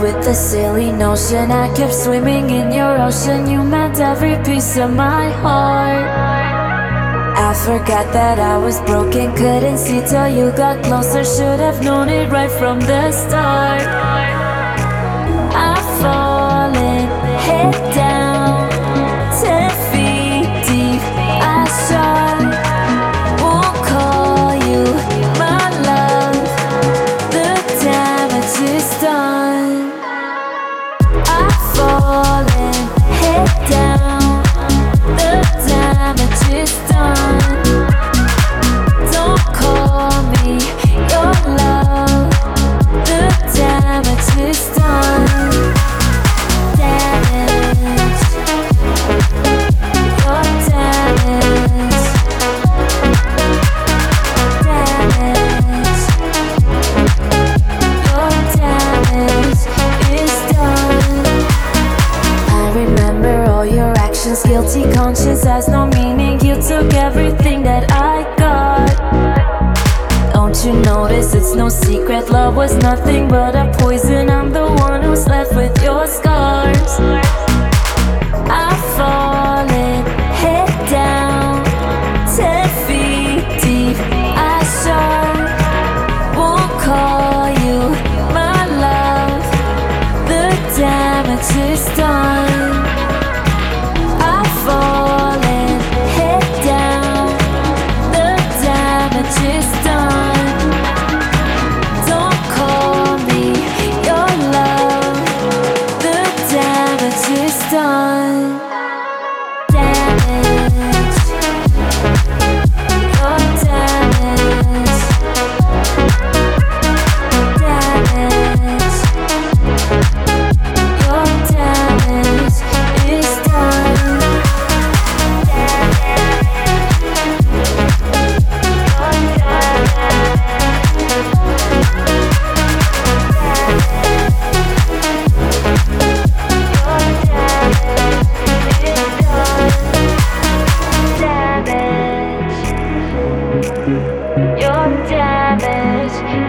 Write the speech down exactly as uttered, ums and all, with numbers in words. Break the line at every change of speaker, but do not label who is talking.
with the silly notion I kept swimming in your ocean. You meant every piece of my heart. I forgot that I was broken, couldn't see till you got closer. Should have known it right from the start. I've fallen head down, ten feet deep. I shot, won't call you my love. The damage is done. I've fallen head down, the damage is done. Don't call me your love. The damage is done. Damage, your damage, damage, your damage is done. I remember all your actions, guilty conscience has no meaning. You took everything that I got. Don't you notice it's no secret, love was nothing but a poison. I'm the one who's left with your scars. I've fallen head down, ten feet deep. I shot, won't call you my love. The damage is done. I've fallen head down, the damage is done. Don't call me your love. The damage is done. Damage, your damage, damage, your damage is done. Your damage